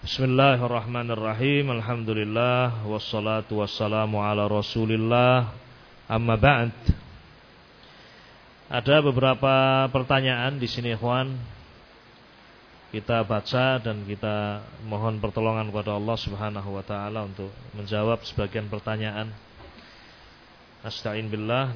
Bismillahirrahmanirrahim. Alhamdulillah wassalatu wassalamu ala Rasulillah. Amma ba'd. Ada beberapa pertanyaan di sini, ikhwan. Kita baca dan kita mohon pertolongan kepada Allah Subhanahu wa taala untuk menjawab sebagian pertanyaan. Astagfirullah billah.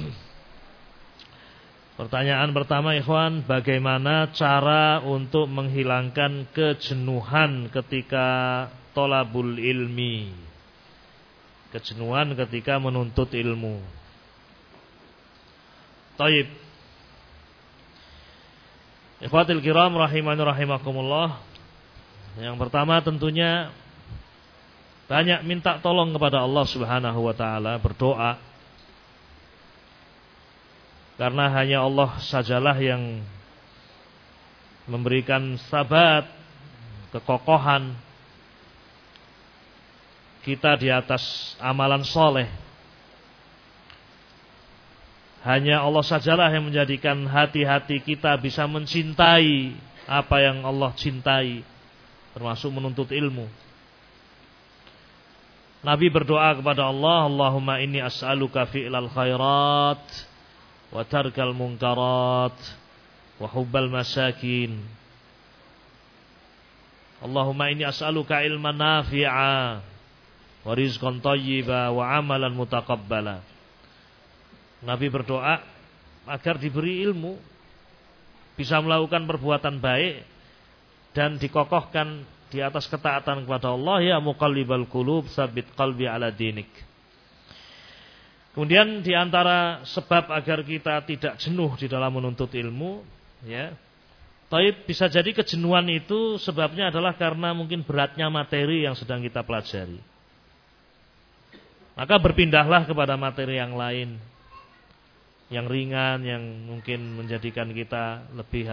Pertanyaan pertama, ikhwan, bagaimana cara untuk menghilangkan kejenuhan ketika thalabul ilmi? Kejenuhan ketika menuntut ilmu. Taib. Ikhwatul kiram rahimani rahimakumullah. Yang pertama tentunya banyak minta tolong kepada Allah Subhanahu wa taala, berdoa. Karena hanya Allah sajalah yang memberikan sabat, kekokohan kita di atas amalan soleh. Hanya Allah sajalah yang menjadikan hati-hati kita bisa mencintai apa yang Allah cintai, termasuk menuntut ilmu. Nabi berdoa kepada Allah, Allahumma inni as'aluka fi'lal khairat wa tarkal munkarat wa hubbal masakin. Allahumma inni as'aluka ilman nafi'a wa rizqan thayyiba wa amalan mutaqabbala. Nabi berdoa agar diberi ilmu, bisa melakukan perbuatan baik dan dikokohkan di atas ketaatan kepada Allah. Ya muqallibal qulub tsabbit qalbi ala dinik. Kemudian di antara sebab agar kita tidak jenuh di dalam menuntut ilmu, ya. Taib, bisa jadi kejenuhan itu sebabnya adalah karena mungkin beratnya materi yang sedang kita pelajari. Maka berpindahlah kepada materi yang lain, yang ringan, yang mungkin menjadikan kita lebih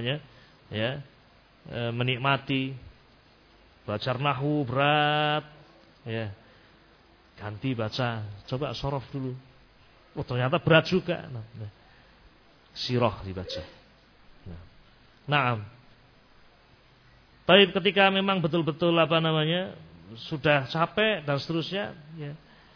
menikmati. Belajar nahwu berat, ya. Ganti baca, coba sorof dulu. Oh ternyata berat juga. Sirah dibaca. Naam. Tapi ketika memang betul-betul sudah capek dan seterusnya, ya,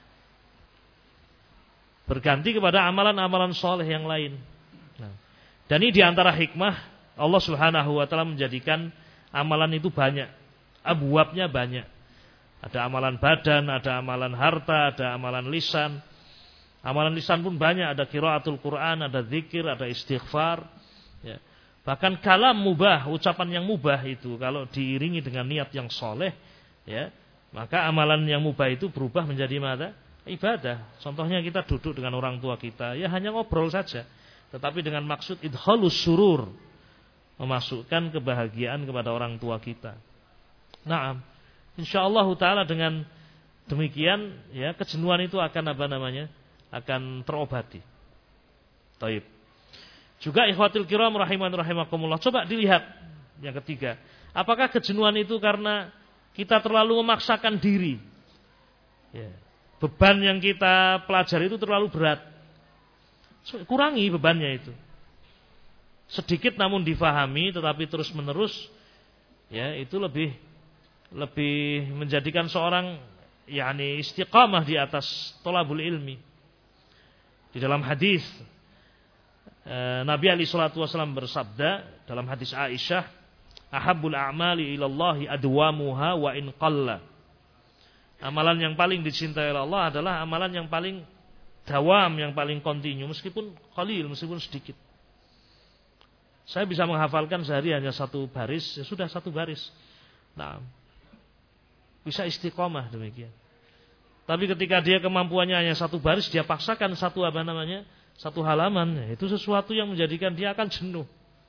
berganti kepada amalan-amalan soleh yang lain. Dan ini diantara hikmah Allah Subhanahu wa taala menjadikan amalan itu banyak, abwabnya banyak. Ada amalan badan, ada amalan harta, ada amalan lisan. Amalan lisan pun banyak, ada qiraatul Quran, ada zikir, ada istighfar. Ya. Bahkan kalam mubah, ucapan yang mubah itu kalau diiringi dengan niat yang soleh, ya, maka amalan yang mubah itu berubah menjadi ibadah. Contohnya kita duduk dengan orang tua kita, ya hanya ngobrol saja, tetapi dengan maksud idhalus surur, memasukkan kebahagiaan kepada orang tua kita. Naam. InsyaAllah ta'ala dengan demikian, ya, kejenuhan itu akan akan terobati. Taib. Juga ikhwatul kiram rahimani rahimakumullah, coba dilihat yang ketiga, apakah kejenuhan itu karena kita terlalu memaksakan diri, ya, beban yang kita pelajari itu terlalu berat. Kurangi bebannya itu. Sedikit namun difahami, tetapi terus menerus, ya, itu lebih menjadikan seorang istiqamah di atas thalabul ilmi. Di dalam hadis Nabi alaihi salatu wasallam bersabda dalam hadis Aisyah, ahabbul a'mali ilallahi adwamuha wa in qalla. Amalan yang paling dicintai oleh Allah adalah amalan yang paling dawam, yang paling kontinu, meskipun qalil, meskipun sedikit. Saya bisa menghafalkan sehari hanya satu baris, ya sudah satu baris. Nah, bisa istiqomah demikian. Tapi ketika dia kemampuannya hanya satu baris, dia paksakan satu halaman, itu sesuatu yang menjadikan dia akan jenuh.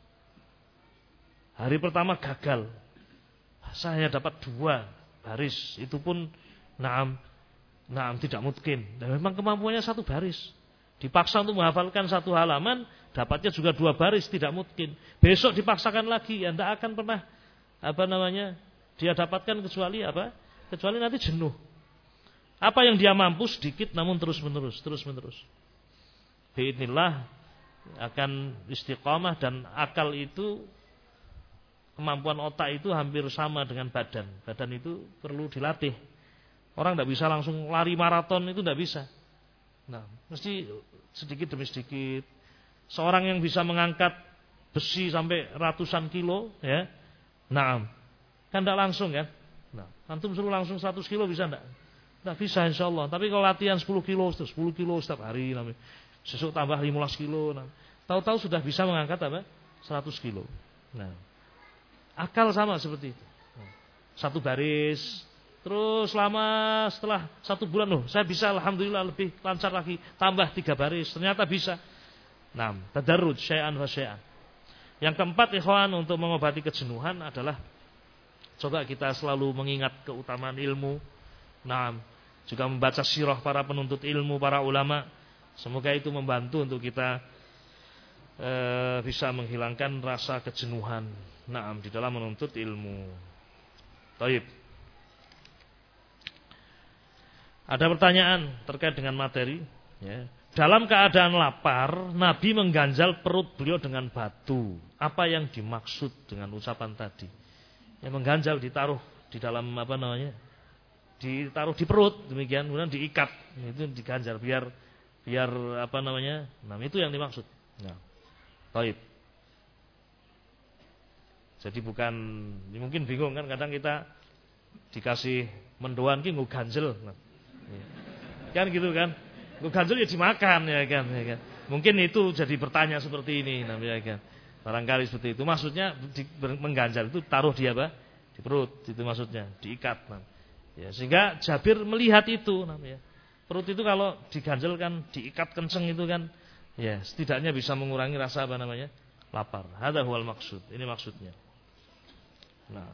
Hari pertama gagal, saya dapat 2 baris, itu pun naam tidak mungkin. Dan memang kemampuannya satu baris, dipaksa untuk menghafalkan satu halaman, dapatnya juga 2 baris, tidak mungkin. Besok dipaksakan lagi, ya tidak akan pernah dia dapatkan kecuali nanti jenuh. Apa yang dia mampu sedikit namun terus menerus. Biidznillah akan istiqamah dan akal itu kemampuan otak itu hampir sama dengan badan. Badan itu perlu dilatih. Orang tidak bisa langsung lari maraton, itu tidak bisa. Nah, mesti sedikit demi sedikit. Seorang yang bisa mengangkat besi sampai ratusan kilo, ya, nah, kan tidak langsung kan. Nah, antum suruh langsung 100 kilo bisa tidak? Tidak bisa insya Allah. Tapi kalau latihan 10 kilo, 10 kilo setiap hari, sesuk tambah 15 kilo, tahu-tahu sudah bisa mengangkat apa? 100 kilo. Nah, akal sama seperti itu. Satu baris, terus lama setelah 1 bulan, loh, saya bisa alhamdulillah lebih lancar lagi, tambah 3 baris, ternyata bisa. Nah, tadarruj syai'an fa syai'an. Yang keempat, ikhwan, untuk mengobati kejenuhan adalah coba kita selalu mengingat keutamaan ilmu. Nah, juga membaca sirah para penuntut ilmu, para ulama. Semoga itu membantu untuk kita bisa menghilangkan rasa kejenuhan. Nah, di dalam menuntut ilmu. Taib. Ada pertanyaan terkait dengan materi. Ya. Dalam keadaan lapar, Nabi mengganjal perut beliau dengan batu. Apa yang dimaksud dengan ucapan tadi? Yang mengganjal ditaruh di dalam apa namanya? Ditaruh di perut, demikian, kemudian diikat, itu diganjal biar apa namanya? Nah, itu yang dimaksud. Nah, taib. Jadi bukan, mungkin bingung kan, kadang kita dikasih mendoan ki nggo ganjel. Nah, kan gitu kan? Nggo ganjel ya dimakan ya kan. Mungkin itu jadi bertanya seperti ini, nah, ya kan. Barangkali seperti itu. Maksudnya mengganjal itu taruh di apa? Di perut, itu maksudnya, diikat. Nah. Ya, sehingga Jabir melihat itu namanya. Perut itu kalau diganjelkan, diikat kenceng itu kan, ya setidaknya bisa mengurangi rasa apa namanya? Lapar. Hadza huwal maksud. Ini maksudnya. Nah.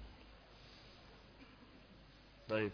Baik.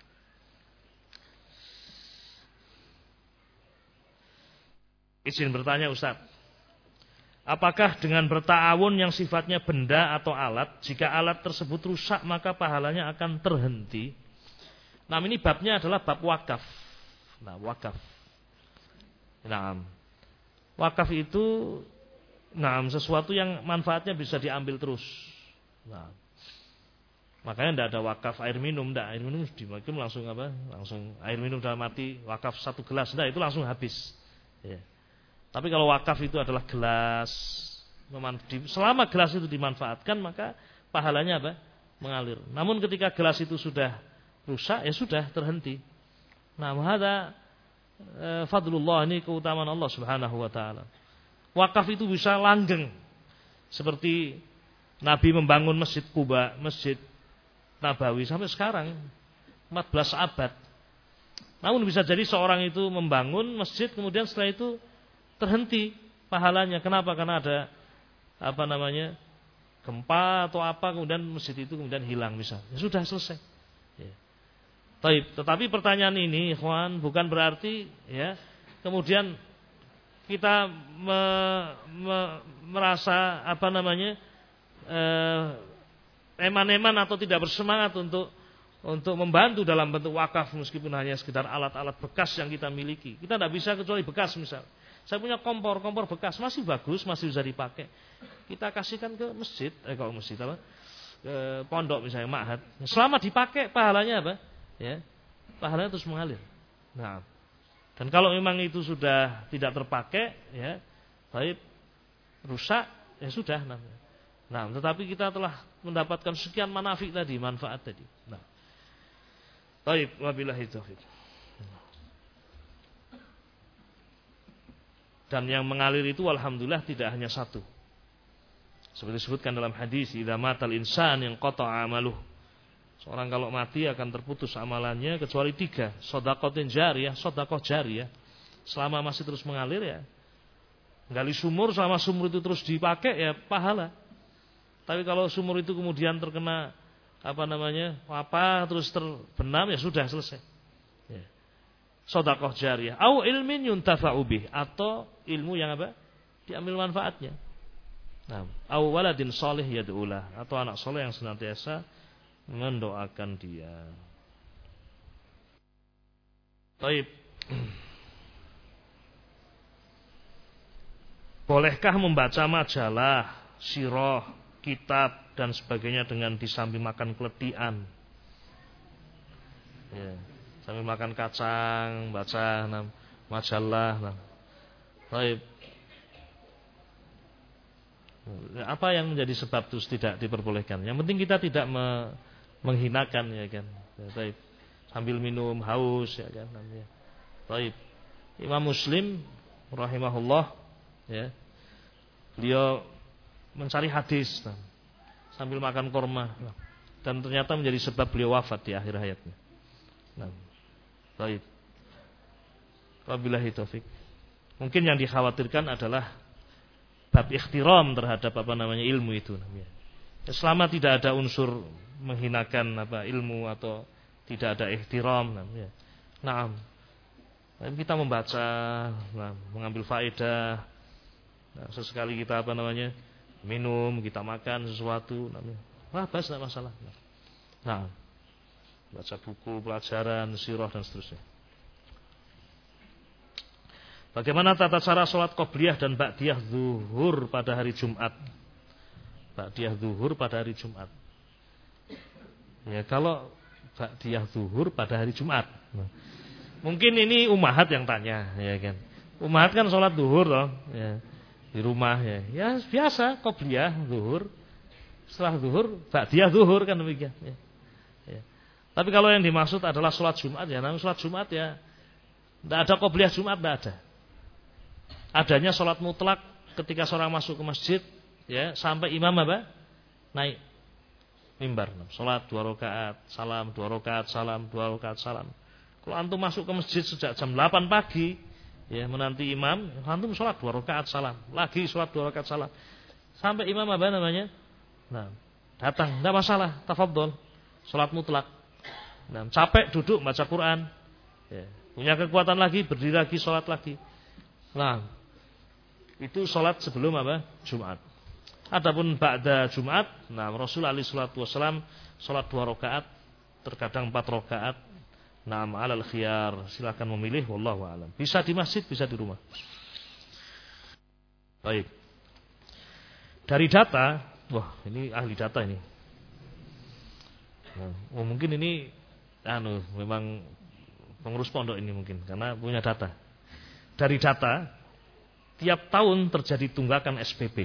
Izin bertanya Ustaz. Apakah dengan berta'awun yang sifatnya benda atau alat, jika alat tersebut rusak maka pahalanya akan terhenti? Nah, ini babnya adalah bab wakaf. Nah, wakaf. Nah, wakaf itu sesuatu yang manfaatnya bisa diambil terus. Nah, makanya tidak ada wakaf air minum, tidak. Air minum dimakan langsung apa? Langsung air minum dalam mati, wakaf 1 gelas, tidak, itu langsung habis. Ya. Tapi kalau wakaf itu adalah gelas, selama gelas itu dimanfaatkan maka pahalanya apa? Mengalir. Namun ketika gelas itu sudah rusak, ya sudah terhenti. Nah, hadza fadlullah, ini keutamaan Allah Subhanahu wa taala. Wakaf itu bisa langgeng. Seperti Nabi membangun Masjid Quba, Masjid Nabawi sampai sekarang 14 abad. Namun bisa jadi seorang itu membangun masjid kemudian setelah itu terhenti pahalanya. Kenapa? Karena ada apa namanya? Gempa atau apa, kemudian masjid itu kemudian hilang misalnya. Ya sudah selesai. Ya. Tetapi pertanyaan ini, ikhwan, bukan berarti ya kemudian kita merasa apa namanya? Eman-eman atau tidak bersemangat untuk membantu dalam bentuk wakaf meskipun hanya sekedar alat-alat bekas yang kita miliki. Kita tidak bisa kecuali bekas misal. Saya punya kompor bekas masih bagus, masih bisa dipakai. Kita kasihkan ke masjid, kalau masjid apa? Ke pondok misalnya, ma'had. Selama dipakai pahalanya apa? Ya. Pahalanya terus mengalir. Nah. Dan kalau memang itu sudah tidak terpakai, ya, baik rusak, ya sudah namanya. Nah, tetapi kita telah mendapatkan sekian manfaat tadi. Nah. Baik, wabillahi taufik. Dan yang mengalir itu alhamdulillah tidak hanya satu. Seperti disebutkan dalam hadis, idza matal insan yang qata'a amaluh. Seorang kalau mati akan terputus amalannya kecuali 3, shadaqatin jariyah, sedekah jariyah. Selama masih terus mengalir ya. Gali sumur, selama sumur itu terus dipakai ya pahala. Tapi kalau sumur itu kemudian terkena apa namanya? Wabah terus terbenam ya sudah selesai. Ya. Sedekah jariyah au ilmin yuntafa'u bih, atau ilmu yang apa? Diambil manfaatnya. Nah, au waladin shalih yad'ulah, atau anak saleh yang senantiasa mendoakan dia. Baik. Bolehkah membaca majalah, sirah kitab dan sebagainya dengan disambil makan keletian. Ya, sambil makan kacang, baca majalah. Baik. Apa yang menjadi sebab itu tidak diperbolehkan? Yang penting kita tidak menghinakan, ya kan. Ya, baik. Sambil minum haus, ya kan. Ya. Baik. Imam Muslim rahimahullah, ya. Beliau mencari hadis sambil makan korma, dan ternyata menjadi sebab beliau wafat di akhir hayatnya. Baik. Wabillahi taufik. Mungkin yang dikhawatirkan adalah bab ikhtiram terhadap ilmu itu. Selama tidak ada unsur menghinakan ilmu atau tidak ada ikhtiram, kita membaca, mengambil faedah. Sesekali kita minum, kita makan sesuatu, bas tidak masalah. Baca buku, pelajaran, sirah dan seterusnya. Bagaimana tata cara sholat qobliyah dan ba'diyah zuhur pada hari Jumat? Ba'diyah zuhur pada hari Jumat. Ya, kalau ba'diyah zuhur pada hari Jumat. Mungkin ini ummahat yang tanya, ya kan. Ummahat kan sholat zuhur loh, ya. Di rumah, ya. Ya biasa qobliyah zuhur. Setelah zuhur ba'diyah zuhur kan demikian, ya. Ya. Tapi kalau yang dimaksud adalah sholat Jumat, ya namanya sholat Jumat ya. Tidak ada qobliyah Jumat, tidak ada. Adanya sholat mutlak ketika seorang masuk ke masjid, ya, sampai imam naik mimbar. Sholat 2 rakaat, salam 2 rakaat, salam 2 rakaat, salam. Kalau antum masuk ke masjid sejak jam 8 pagi, ya, menanti imam, antum sholat 2 rakaat, salam, lagi sholat 2 rakaat, salam, sampai imam datang, tidak masalah, tafadhol, sholat mutlak. Capek duduk baca Quran, ya, punya kekuatan lagi berdiri lagi sholat lagi. Itu sholat sebelum Jumat. Adapun ba'da Jumat, Rasul alaihi salatu wasallam sholat 2 rakaat, terkadang 4 rakaat. Alal khiyar, silakan memilih, wallahu a'lam. Bisa di masjid, bisa di rumah. Baik. Dari data, wah ini ahli data ini. Mungkin ini memang pengurus pondok ini mungkin karena punya data. Dari data, tiap tahun terjadi tunggakan SPP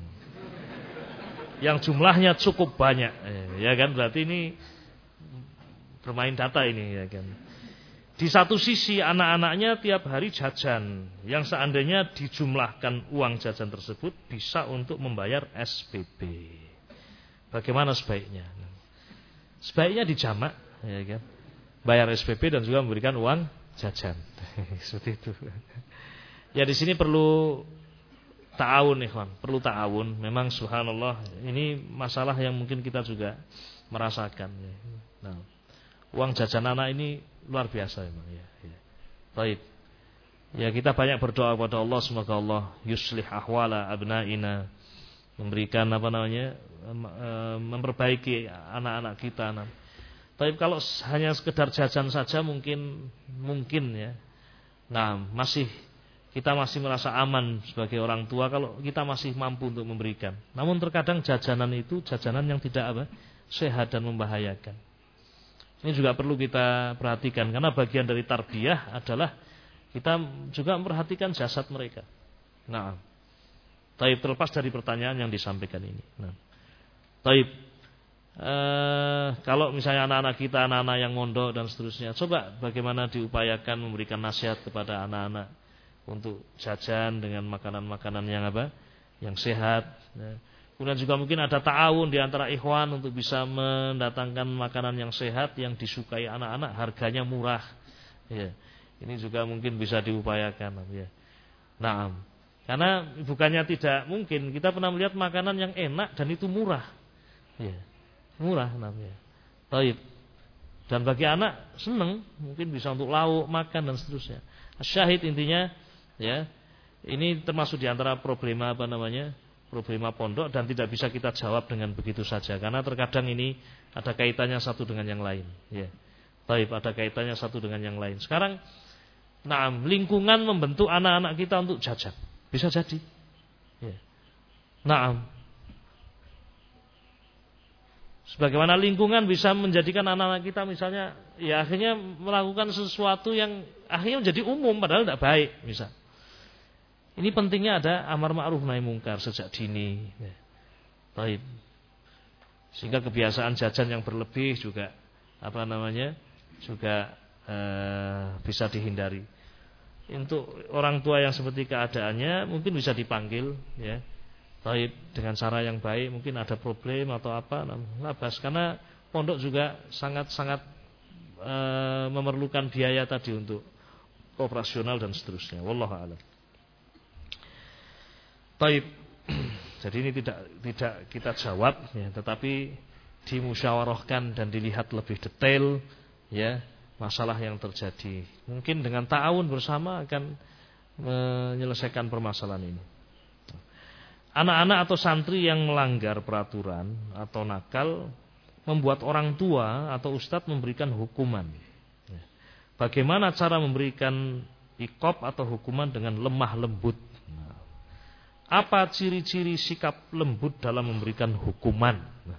yang jumlahnya cukup banyak, ya kan? Berarti ini bermain data ini, ya kan? Di satu sisi anak-anaknya tiap hari jajan, yang seandainya dijumlahkan uang jajan tersebut bisa untuk membayar SPP. Bagaimana sebaiknya? Sebaiknya dijamak, ya kan? Bayar SPP dan juga memberikan uang jajan. Seperti itu. Ya di sini perlu ta'awun, ikhwan, perlu ta'awun. Memang subhanallah, ini masalah yang mungkin kita juga merasakan. Uang jajan anak ini luar biasa memang, ya. Baik. Ya kita banyak berdoa kepada Allah, semoga Allah yuslih ahwala abnaina, memberikan memperbaiki anak-anak kita. Tapi kalau hanya sekedar jajan saja mungkin ya. Kita masih merasa aman sebagai orang tua kalau kita masih mampu untuk memberikan. Namun terkadang jajanan itu jajanan yang tidak sehat dan membahayakan. Ini juga perlu kita perhatikan karena bagian dari tarbiyah adalah kita juga memperhatikan jasad mereka. Taib, terlepas dari pertanyaan yang disampaikan ini. Taib. Kalau misalnya anak-anak kita, anak-anak yang mondok dan seterusnya, coba bagaimana diupayakan memberikan nasihat kepada anak-anak untuk jajan dengan makanan-makanan yang sehat. Kemudian juga mungkin ada ta'awun di antara ikhwan untuk bisa mendatangkan makanan yang sehat yang disukai anak-anak, harganya murah. Ya, ini juga mungkin bisa diupayakan. Ya. Karena bukannya tidak mungkin, kita pernah melihat makanan yang enak dan itu murah. Ya. Murah namanya. Taib. Dan bagi anak senang, mungkin bisa untuk lauk, makan dan seterusnya. Syahid intinya, ya, ini termasuk di antara problema problema pondok dan tidak bisa kita jawab dengan begitu saja karena terkadang ini ada kaitannya satu dengan yang lain. Ya. Taib, ada kaitannya satu dengan yang lain. Sekarang, lingkungan membentuk anak-anak kita untuk jajan, bisa jadi. Ya. Sebagaimana lingkungan bisa menjadikan anak-anak kita misalnya ya akhirnya melakukan sesuatu yang akhirnya menjadi umum padahal tidak baik misal. Ini pentingnya ada amar ma'ruf nahi mungkar sejak dini. Baik. Sehingga kebiasaan jajan yang berlebih juga juga bisa dihindari. Untuk orang tua yang seperti keadaannya mungkin bisa dipanggil ya. Baik dengan cara yang baik, mungkin ada problem atau apa, labas karena pondok juga sangat-sangat memerlukan biaya tadi untuk operasional dan seterusnya. Wallahu a'lam. Baik. Jadi ini tidak kita jawab ya, tetapi dimusyawarahkan dan dilihat lebih detail ya masalah yang terjadi. Mungkin dengan ta'awun bersama akan menyelesaikan permasalahan ini. Anak-anak atau santri yang melanggar peraturan atau nakal membuat orang tua atau ustadz memberikan hukuman. Bagaimana cara memberikan iqab atau hukuman dengan lemah lembut? Apa ciri-ciri sikap lembut dalam memberikan hukuman?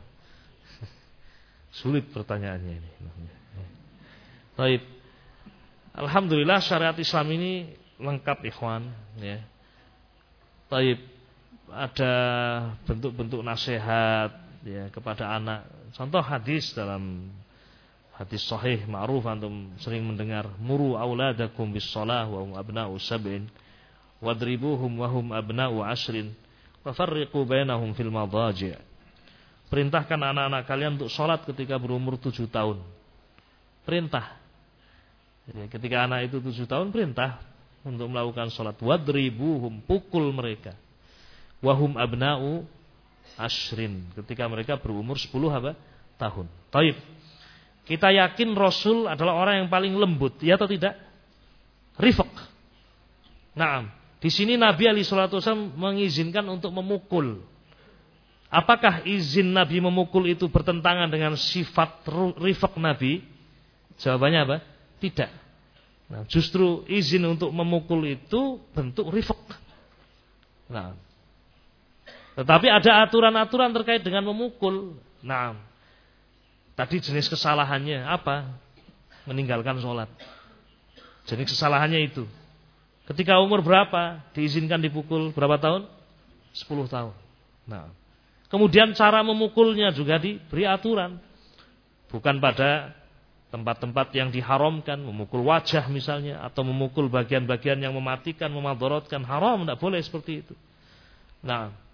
Sulit pertanyaannya ini. Baik. Alhamdulillah syariat Islam ini lengkap ikhwan ya. Baik. Ada bentuk-bentuk nasihat ya kepada anak. Contoh hadis dalam hadis sahih ma'ruf antum sering mendengar muru auladakum bis shalah wa hum abna'u sab'in wadribuhum wa hum abna'u 'ashrin wa farriqu bainahum fil madaji'. Perintahkan anak-anak kalian untuk salat ketika berumur 7 tahun. Perintah. Jadi ketika anak itu 7 tahun perintah untuk melakukan salat. Wadribuhum, pukul mereka. Wahum abna'u ashrin, ketika mereka berumur 10 tahun. Taib. Kita yakin Rasul adalah orang yang paling lembut, ya atau tidak? Rifq. Naam. Di sini Nabi alaihi salatu wasallam mengizinkan untuk memukul. Apakah izin Nabi memukul itu bertentangan dengan sifat rifq Nabi? Jawabannya apa? Tidak. Nah, justru izin untuk memukul itu bentuk rifq. Nah, tetapi ada aturan-aturan terkait dengan memukul. Nah, tadi jenis kesalahannya apa? Meninggalkan sholat. Jenis kesalahannya itu. Ketika umur berapa diizinkan dipukul? Berapa tahun? 10 tahun. Nah, kemudian cara memukulnya juga diberi aturan. Bukan pada tempat-tempat yang diharamkan, memukul wajah misalnya, atau memukul bagian-bagian yang mematikan, memadorotkan, haram, tidak boleh seperti itu. Nah,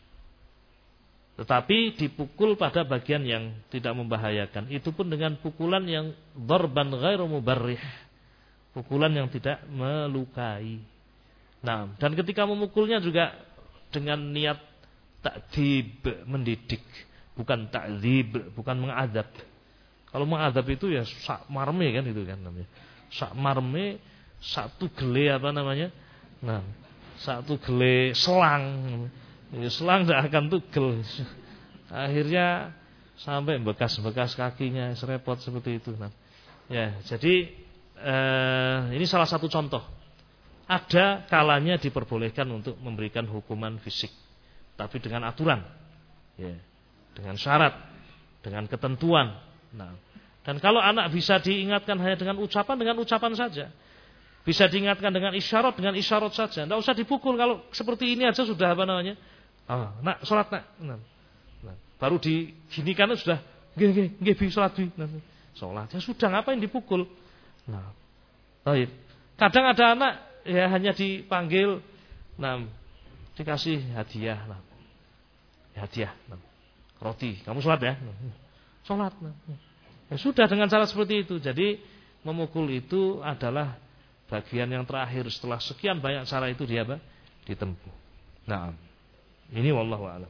tetapi dipukul pada bagian yang tidak membahayakan. Itu pun dengan pukulan yang darban ghairu mubarrih. Pukulan yang tidak melukai. Nah, dan ketika memukulnya juga dengan niat ta'dib, mendidik, bukan ta'dzib, bukan mengadab. Kalau mengadab itu ya sak marme kan itu kan namanya. Sak marme, satu gele apa namanya? Nah, satu gele selang. Ya, selang tidak akan tugel. Akhirnya sampai bekas-bekas kakinya serepot seperti itu. Nah, ya, jadi ini salah satu contoh. Ada kalanya diperbolehkan untuk memberikan hukuman fisik, tapi dengan aturan, ya, dengan syarat, dengan ketentuan. Nah, dan kalau anak bisa diingatkan hanya dengan ucapan saja. Bisa diingatkan dengan isyarat saja. Tidak usah dipukul. Kalau seperti ini aja sudah apa namanya? Nak, sholat nak. Nah, baru diginikan sudah nggih bi sholat bi. Nah, sholat ya sudah, ngapain dipukul? Nah, baik. Kadang ada anak ya hanya dipanggil, nah, dikasih hadiah, nah, hadiah, nah, roti. Kamu sholat ya? Sholat. Nah. Ya sudah dengan cara seperti itu. Jadi memukul itu adalah bagian yang terakhir setelah sekian banyak cara itu dia apa? Ditempuh. Nah. Ini wallahu a'lam.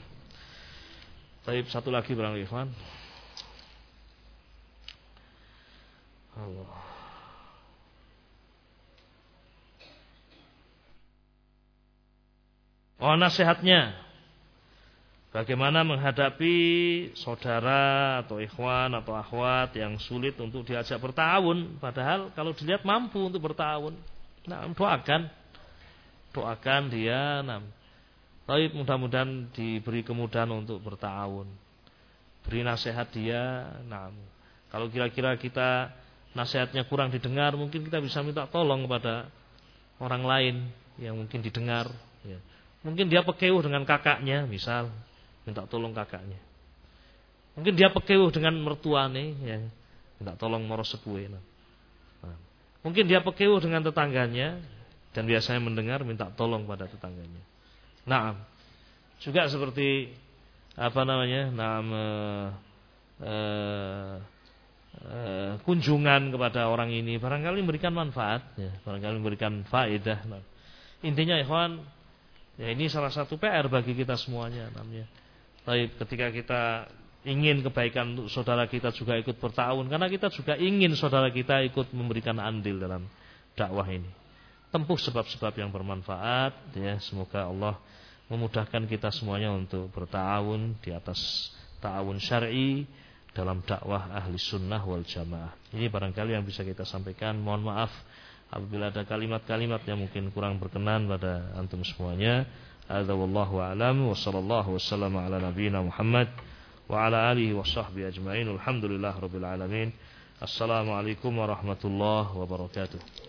Baik, satu lagi barangkali ikhwan. Allah. Oh, nasihatnya. Bagaimana menghadapi saudara atau ikhwan atau akhwat yang sulit untuk diajak bertawun, padahal kalau dilihat mampu untuk bertawun. Nah, doakan dia, nah, baik, mudah-mudahan diberi kemudahan untuk bertawun. beri nasihat dia. Nah, kalau kira-kira kita nasihatnya kurang didengar, mungkin kita bisa minta tolong kepada orang lain yang mungkin didengar. Ya. Mungkin dia pekeuh dengan kakaknya, misal minta tolong kakaknya. Mungkin dia pekeuh dengan mertuane, ya, minta tolong maro sepuhe. Nah. Mungkin dia pekeuh dengan tetangganya dan biasanya mendengar, minta tolong pada tetangganya. Nah, juga seperti kunjungan kepada orang ini barangkali memberikan manfaat, ya, barangkali memberikan faedah. Nah, intinya ikhwan, ya ini salah satu PR bagi kita semuanya namanya. Tapi ketika kita ingin kebaikan untuk saudara kita juga ikut bertawun, karena kita juga ingin saudara kita ikut memberikan andil dalam dakwah ini. Tempuh sebab-sebab yang bermanfaat, ya, semoga Allah memudahkan kita semuanya untuk bertawun di atas ta'awun syar'i dalam dakwah ahli sunnah wal jamaah. Ini barangkali yang bisa kita sampaikan. Mohon maaf apabila ada kalimat-kalimat yang mungkin kurang berkenan pada antum semuanya. Hadza wallahu a'lam wa sallallahu wasallam ala nabiyyina Muhammad wa ala alihi wa sahbihi ajma'in. Alhamdulillahirabbil alamin. Assalamualaikum warahmatullahi wabarakatuh.